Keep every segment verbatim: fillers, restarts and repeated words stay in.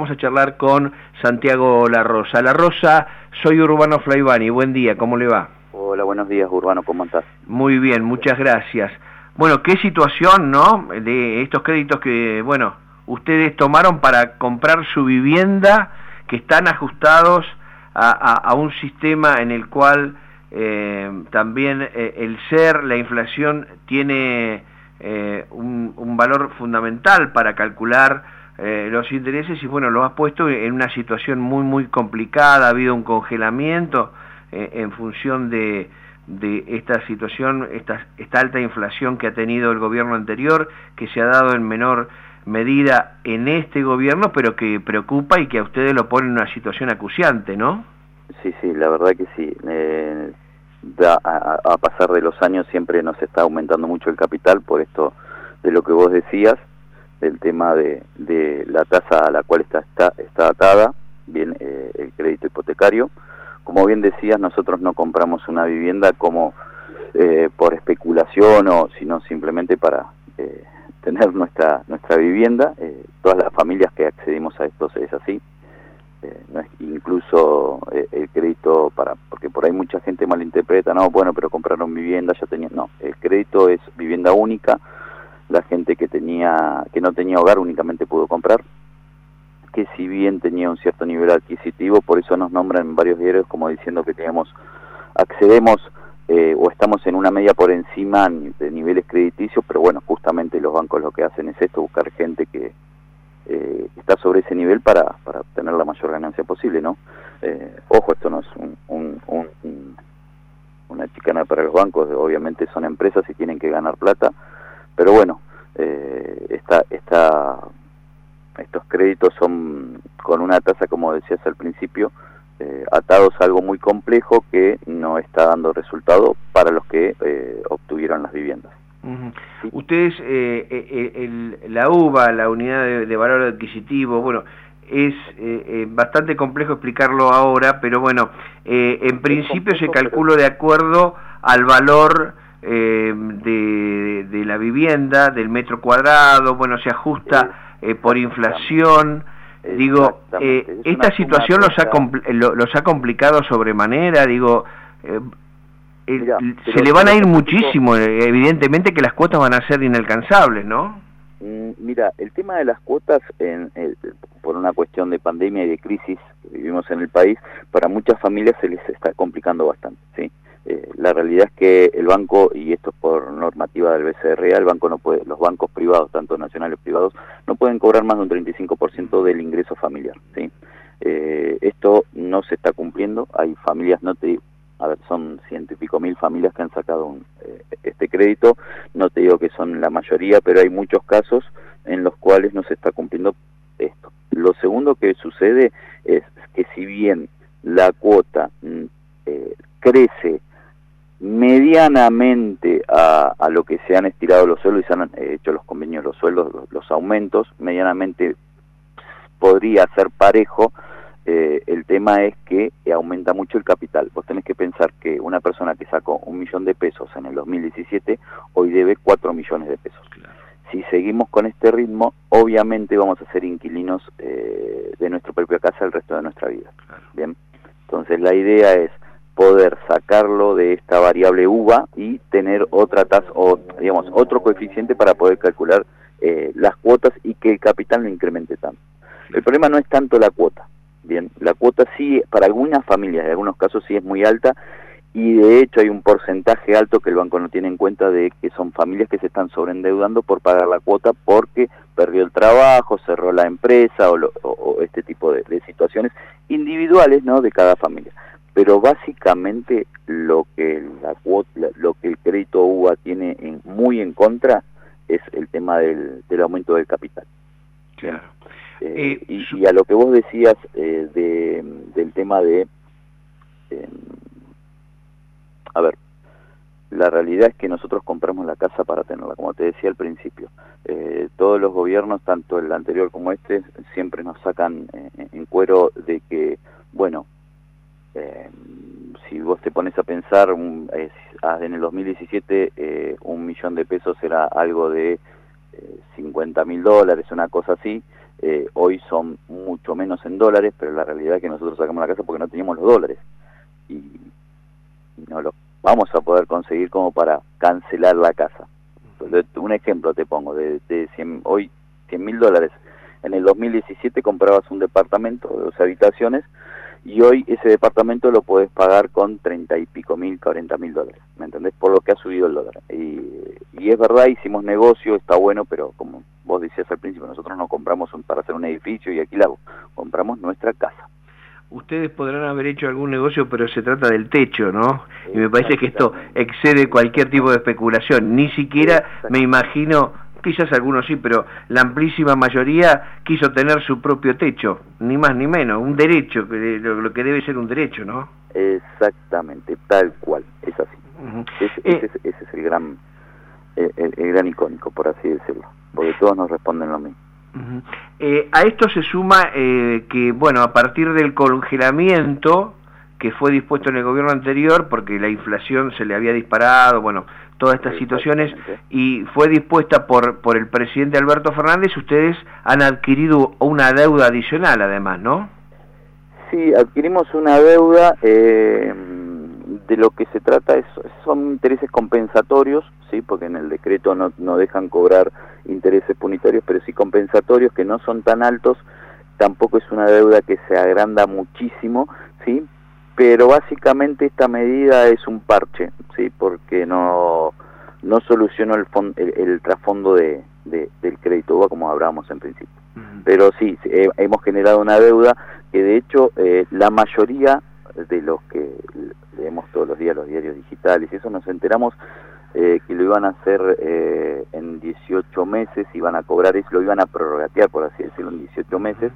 vamos a charlar con Santiago La Rosa. La Rosa, soy Urbano Flaivani, buen día, ¿cómo le va? Hola, buenos días, Urbano, ¿cómo estás? Muy bien, muchas gracias. Bueno, qué situación, ¿no?, de estos créditos que, bueno, ustedes tomaron para comprar su vivienda, que están ajustados a, a, a un sistema en el cual eh, también eh, el ser, la inflación, tiene eh, un, un valor fundamental para calcular eh, los intereses, y bueno, lo has puesto en una situación muy, muy complicada. Ha habido un congelamiento eh, en función de... de esta situación, esta, esta alta inflación que ha tenido el gobierno anterior, que se ha dado en menor medida en este gobierno, pero que preocupa y que a ustedes lo pone en una situación acuciante, ¿no? Sí, sí, la verdad que sí. Eh, da, a, a pasar de los años siempre nos está aumentando mucho el capital, por esto de lo que vos decías, del tema de, de la tasa a la cual está, está, está atada, bien, eh, el crédito hipotecario. Como bien decías, nosotros no compramos una vivienda como eh, por especulación, o sino simplemente para eh, tener nuestra nuestra vivienda. Eh, todas las familias que accedimos a esto es así. Eh, no es incluso eh, el crédito para, porque por ahí mucha gente malinterpreta, no, bueno, pero compraron vivienda, ya tenían, no, el crédito es vivienda única. La gente que tenía que no tenía hogar únicamente pudo comprar, que si bien tenía un cierto nivel adquisitivo, por eso nos nombran en varios diarios como diciendo que tenemos, accedemos eh, o estamos en una media por encima de niveles crediticios, pero bueno, justamente los bancos lo que hacen es esto, buscar gente que eh, está sobre ese nivel para, para obtener la mayor ganancia posible, ¿no? Eh, ojo, esto no es un, un, un, un, una chicana para los bancos, obviamente son empresas y tienen que ganar plata, pero bueno, eh, esta... esta estos créditos son con una tasa, como decías al principio, eh, atados a algo muy complejo que no está dando resultado para los que eh, obtuvieron las viviendas. Uh-huh. ¿Sí? Ustedes, eh, eh, el, la U V A, la unidad de, de valor adquisitivo, bueno, es eh, eh, bastante complejo explicarlo ahora, pero bueno, eh, en principio complejo, se calcula pero... de acuerdo al valor eh, de, de la vivienda, del metro cuadrado, bueno, se ajusta... Eh, por inflación, digo, eh, esta situación los ha, lo, los ha complicado sobremanera, digo, eh, eh, Mirá, se le van a ir muchísimo, eh, evidentemente que las cuotas van a ser inalcanzables, ¿no? Mira, el tema de las cuotas, en, eh, por una cuestión de pandemia y de crisis que vivimos en el país, para muchas familias se les está complicando bastante, ¿sí? Eh, la realidad es que el banco, y esto es por normativa del B C R A, el banco no puede, los bancos privados, tanto nacionales como privados, no pueden cobrar más de un treinta y cinco por ciento del ingreso familiar, ¿sí? Eh, esto no se está cumpliendo. Hay familias, no te a ver, son ciento y pico mil familias que han sacado un, eh, este crédito, no te digo que son la mayoría, pero hay muchos casos en los cuales no se está cumpliendo esto. Lo segundo que sucede es que si bien la cuota eh, crece medianamente a, a lo que se han estirado los sueldos y se han eh, hecho los convenios, los sueldos, los, los aumentos, medianamente podría ser parejo. Eh, el tema es que aumenta mucho el capital. Vos tenés que pensar que una persona que sacó un millón de pesos en el dos mil diecisiete, hoy debe cuatro millones de pesos. Claro. Si seguimos con este ritmo, obviamente vamos a ser inquilinos eh, de nuestra propia casa el resto de nuestra vida. Claro. Bien, entonces la idea es poder sacarlo de esta variable U V A y tener otra tasa, o digamos, otro coeficiente para poder calcular eh, las cuotas y que el capital no incremente tanto. El problema no es tanto la cuota. Bien, la cuota sí, para algunas familias, en algunos casos sí es muy alta, y de hecho hay un porcentaje alto que el banco no tiene en cuenta de que son familias que se están sobreendeudando por pagar la cuota porque perdió el trabajo, cerró la empresa o, lo, o, o este tipo de, de situaciones individuales, ¿no?, de cada familia. Pero básicamente lo que la cuota, lo que el crédito U V A tiene en, muy en contra es el tema del, del aumento del capital. Claro. Eh, eh, y, y a lo que vos decías eh, de, del tema de eh, a ver, la realidad es que nosotros compramos la casa para tenerla, como te decía al principio. Eh, todos los gobiernos, tanto el anterior como este, siempre nos sacan eh, en cuero de que, bueno, eh, si vos te pones a pensar, un, eh, en el dos mil diecisiete eh, un millón de pesos era algo de eh, cincuenta mil dólares, una cosa así. eh, hoy son mucho menos en dólares, pero la realidad es que nosotros sacamos la casa porque no teníamos los dólares, y, y no lo vamos a poder conseguir como para cancelar la casa. Entonces, un ejemplo te pongo, de, de cien, hoy cien mil dólares, en el dos mil diecisiete comprabas un departamento de dos habitaciones, y hoy ese departamento lo podés pagar con treinta y pico mil, cuarenta mil dólares, ¿me entendés? Por lo que ha subido el dólar. Y, y es verdad, hicimos negocio, está bueno, pero como vos decías al principio, nosotros no compramos un, para hacer un edificio y alquilarlo, compramos nuestra casa. Ustedes podrán haber hecho algún negocio, pero se trata del techo, ¿no? Y me parece que esto excede cualquier tipo de especulación. Ni siquiera me imagino, quizás algunos sí, pero la amplísima mayoría quiso tener su propio techo, ni más ni menos, un derecho, lo que debe ser un derecho, ¿no? Exactamente, tal cual, es así. Uh-huh. ese, eh, ese, ese es el gran, el, el gran icónico, por así decirlo, porque todos nos responden lo mismo. Uh-huh. eh, a esto se suma eh, que, bueno, a partir del congelamiento que fue dispuesto en el gobierno anterior, porque la inflación se le había disparado, bueno, todas estas situaciones, y fue dispuesta por, por el presidente Alberto Fernández, ustedes han adquirido una deuda adicional además, ¿no? Sí, adquirimos una deuda, eh, de lo que se trata es, son intereses compensatorios, sí, porque en el decreto no, no dejan cobrar intereses punitarios, pero sí compensatorios, que no son tan altos, tampoco es una deuda que se agranda muchísimo, sí, pero básicamente esta medida es un parche, sí, porque no no solucionó el, fond, el, el trasfondo de, de, del crédito, como hablábamos en principio. Uh-huh. Pero sí, eh, hemos generado una deuda que de hecho eh, la mayoría de los que leemos todos los días los diarios digitales, y eso nos enteramos eh, que lo iban a hacer eh, en dieciocho meses, iban a cobrar eso, lo iban a prorratear, por así decirlo, en dieciocho meses,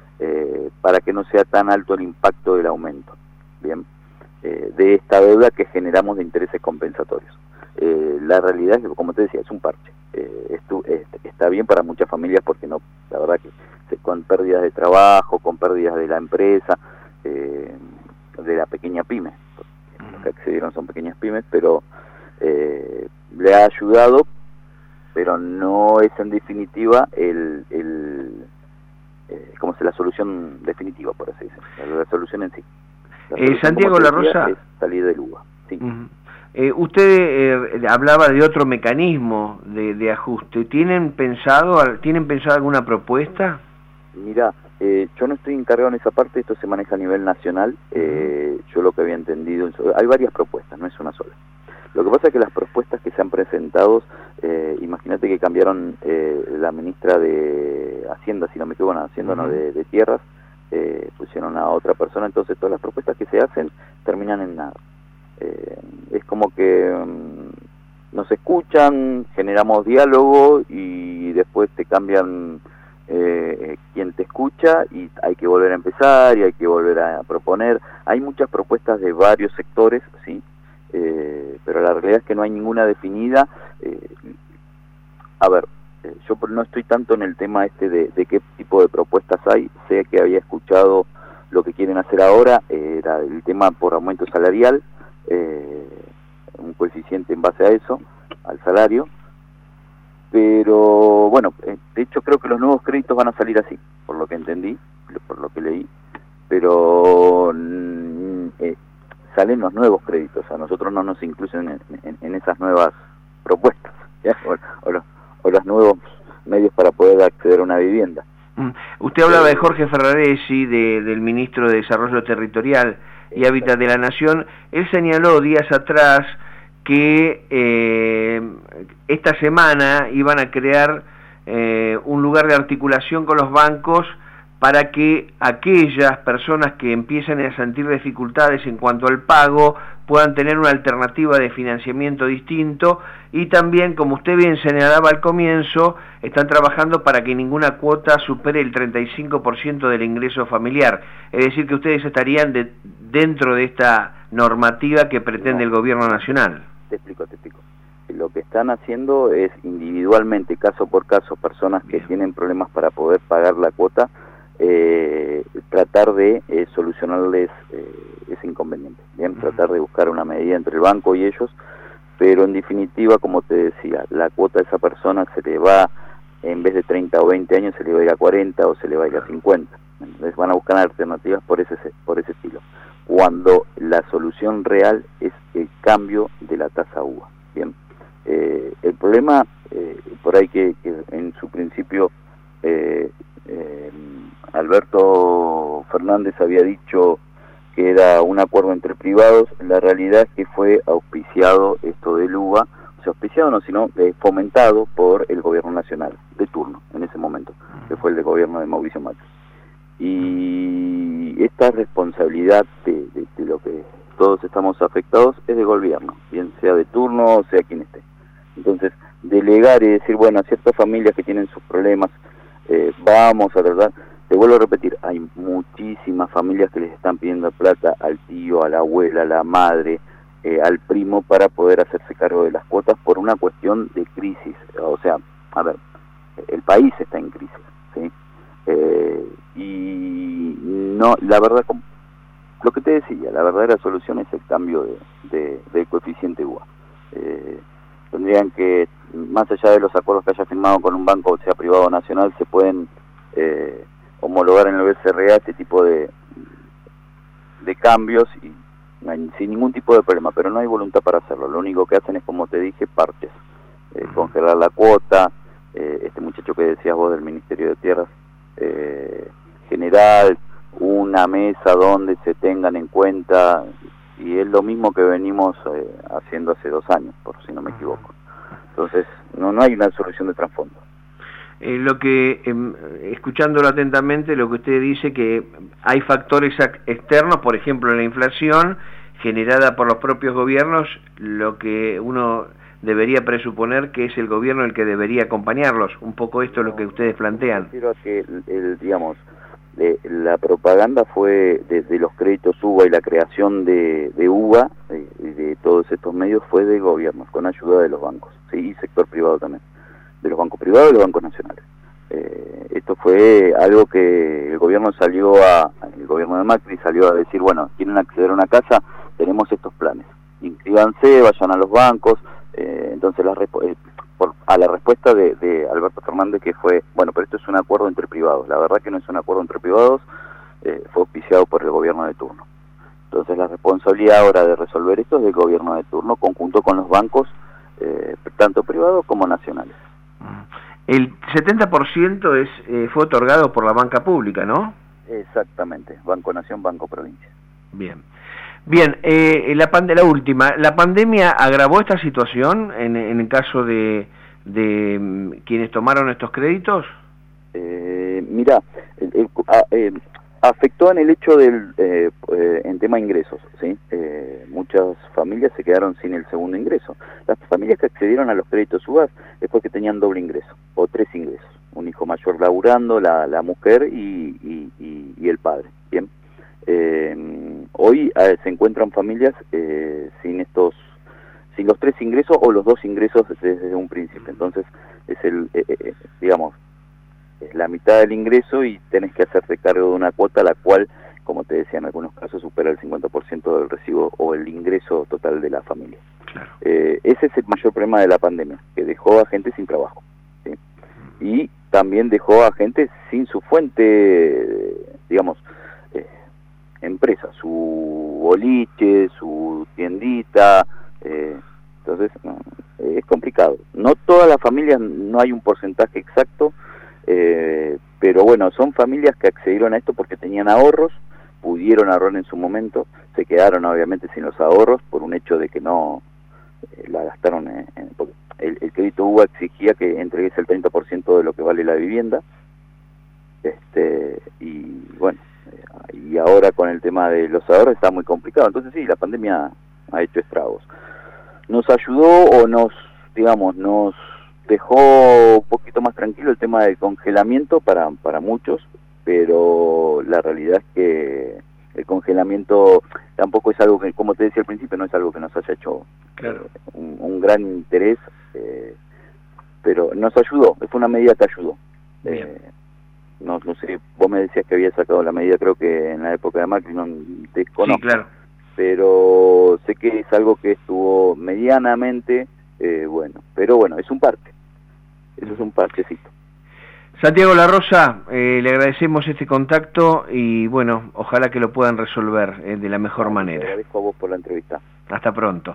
eh, para que no sea tan alto el impacto del aumento. Bien, eh, de esta deuda que generamos de intereses compensatorios. Eh, la realidad es que, como te decía, es un parche. Eh, esto, es, está bien para muchas familias porque no, la verdad que se, con pérdidas de trabajo, con pérdidas de la empresa, eh, de la pequeña pyme, los que accedieron son pequeñas pymes, pero eh, le ha ayudado, pero no es en definitiva el, el eh, como se la solución definitiva, por así decirlo, la, la solución en sí. Eh, Santiago La Rosa, es salir del U V A. Sí. Uh-huh. eh, usted eh, hablaba de otro mecanismo de, de ajuste. ¿Tienen pensado, tienen pensado alguna propuesta? Mira, eh, yo no estoy encargado en esa parte, esto se maneja a nivel nacional. Eh, yo lo que había entendido, hay varias propuestas, no es una sola. Lo que pasa es que las propuestas que se han presentado, eh, imagínate que cambiaron eh, la ministra de Hacienda, si no me equivoco, no, Hacienda uh-huh. no, de, de Tierras, eh, pusieron a otra persona, entonces todas las propuestas que se hacen terminan en nada. Eh, es como que um, nos escuchan, generamos diálogo y después te cambian eh, quien te escucha y hay que volver a empezar y hay que volver a proponer. Hay muchas propuestas de varios sectores, sí, eh, pero la realidad es que no hay ninguna definida. Eh, a ver, yo no estoy tanto en el tema este de, de qué tipo de propuestas hay. Sé que había escuchado lo que quieren hacer ahora, eh, era el tema por aumento salarial, eh, un coeficiente en base a eso, al salario, pero bueno, de hecho creo que los nuevos créditos van a salir así, por lo que entendí, por lo que leí, pero eh, salen los nuevos créditos, a nosotros no nos incluyen en, en, en esas nuevas propuestas, ¿ya? O, o los o los nuevos medios para poder acceder a una vivienda. Mm. Usted hablaba de Jorge Ferraresi, de, del ministro de Desarrollo Territorial y Hábitat de la Nación. Él señaló días atrás que eh, esta semana iban a crear eh, un lugar de articulación con los bancos para que aquellas personas que empiecen a sentir dificultades en cuanto al pago puedan tener una alternativa de financiamiento distinto, y también, como usted bien señalaba al comienzo, están trabajando para que ninguna cuota supere el treinta y cinco por ciento del ingreso familiar. Es decir, que ustedes estarían de, dentro de esta normativa que pretende no, el gobierno nacional. Te explico, te explico. Lo que están haciendo es individualmente, caso por caso, personas que bien. tienen problemas para poder pagar la cuota, Eh, tratar de eh, solucionarles eh, ese inconveniente, bien, uh-huh. tratar de buscar una medida entre el banco y ellos, pero en definitiva, como te decía, la cuota de esa persona se le va en vez de treinta o veinte años se le va a ir a cuarenta o se le va a ir a cincuenta. Entonces van a buscar alternativas por ese, por ese estilo, cuando la solución real es el cambio de la tasa U V A. Bien, eh, el problema, eh, por ahí que, que en su principio eh, eh, Alberto Fernández había dicho que era un acuerdo entre privados, la realidad es que fue auspiciado esto del U V A, o sea, auspiciado no, sino eh, fomentado por el gobierno nacional, de turno, en ese momento, que fue el de gobierno de Mauricio Macri. Y esta responsabilidad de, de, de lo que todos estamos afectados es del gobierno, bien sea de turno o sea quien esté. Entonces, delegar y decir, bueno, a ciertas familias que tienen sus problemas, eh, vamos a tratar, te vuelvo a repetir, hay muchísimas familias que les están pidiendo plata al tío, a la abuela, a la madre, eh, al primo para poder hacerse cargo de las cuotas por una cuestión de crisis. O sea, a ver, el país está en crisis, ¿sí? Eh, y no, la verdad, lo que te decía, la verdadera solución es el cambio de, de, del coeficiente U V A. Eh, tendrían que, más allá de los acuerdos que haya firmado con un banco, sea privado o nacional, se pueden eh, homologar en el B C R A este tipo de, de cambios y sin ningún tipo de problema, pero no hay voluntad para hacerlo. Lo único que hacen es, como te dije, parches, eh, congelar la cuota, eh, este muchacho que decías vos del Ministerio de Tierras, eh, general, una mesa donde se tengan en cuenta, y es lo mismo que venimos eh, haciendo hace dos años, por si no me equivoco. Entonces, no, no hay una solución de trasfondo. Eh, lo que, eh, escuchándolo atentamente, lo que usted dice que hay factores externos, por ejemplo la inflación generada por los propios gobiernos, lo que uno debería presuponer que es el gobierno el que debería acompañarlos. Un poco esto es lo que ustedes plantean. Me refiero a que, el, el, digamos, de, la propaganda fue desde los créditos U V A y la creación de, de U V A, de, de todos estos medios, fue de gobiernos, con ayuda de los bancos, ¿sí? Y sector privado también, de los bancos privados y los bancos nacionales. Eh, esto fue algo que el gobierno salió a, el gobierno de Macri salió a decir, bueno, quieren acceder a una casa, tenemos estos planes, inscríbanse, vayan a los bancos. Eh, entonces la eh, por, a la respuesta de, de Alberto Fernández, que fue, bueno, pero esto es un acuerdo entre privados. La verdad que no es un acuerdo entre privados, eh, fue auspiciado por el gobierno de turno. Entonces la responsabilidad ahora de resolver esto es del gobierno de turno, conjunto con los bancos, eh, tanto privados como nacionales. El setenta por ciento es, eh, fue otorgado por la banca pública, ¿no? Exactamente, Banco Nación, Banco Provincia. Bien. Bien, eh, la, pand la última, ¿la pandemia agravó esta situación en, en el caso de, de um, quienes tomaron estos créditos? Eh, mira, el, el, a, eh, afectó en el hecho del, eh, eh, en tema ingresos, ¿sí? Eh, muchas familias se quedaron sin el segundo ingreso. Las familias que accedieron a los créditos U V A es porque tenían doble ingreso, o tres ingresos, un hijo mayor laburando, la, la mujer y, y, y, y el padre, ¿bien? Eh, hoy eh, se encuentran familias eh, sin estos, sin los tres ingresos o los dos ingresos desde, desde un principio. Entonces es el, eh, eh, digamos, es la mitad del ingreso y tenés que hacerte cargo de una cuota la cual, como te decía, en algunos casos supera el cincuenta por ciento del recibo o el ingreso total de la familia. Claro. Eh, ese es el mayor problema de la pandemia, que dejó a gente sin trabajo, ¿sí? Y también dejó a gente sin su fuente, digamos, empresa, su boliche, su tiendita, eh, entonces no, es complicado. No todas las familias, no hay un porcentaje exacto, eh, pero bueno, son familias que accedieron a esto porque tenían ahorros, pudieron ahorrar en su momento, se quedaron obviamente sin los ahorros por un hecho de que no eh, la gastaron, en, en, porque el, el crédito U V A exigía que entregues el treinta por ciento de lo que vale la vivienda, este y bueno, y ahora con el tema de los ahorros está muy complicado. Entonces sí, la pandemia ha hecho estragos. Nos ayudó o nos, digamos, nos dejó un poquito más tranquilo el tema del congelamiento para, para muchos, pero la realidad es que el congelamiento tampoco es algo que, como te decía al principio, no es algo que nos haya hecho claro. eh, un, un gran interés, eh, pero nos ayudó, fue una medida que ayudó. Eh, no, no sé, vos me decías que había sacado la medida, creo que en la época de Macri, no desconozco, sí, claro. Pero sé que es algo que estuvo medianamente eh, bueno, pero bueno, es un parche, eso es un parchecito. Santiago La Rosa, eh, le agradecemos este contacto y bueno, ojalá que lo puedan resolver eh, de la mejor No, manera. Te agradezco a vos por la entrevista. Hasta pronto.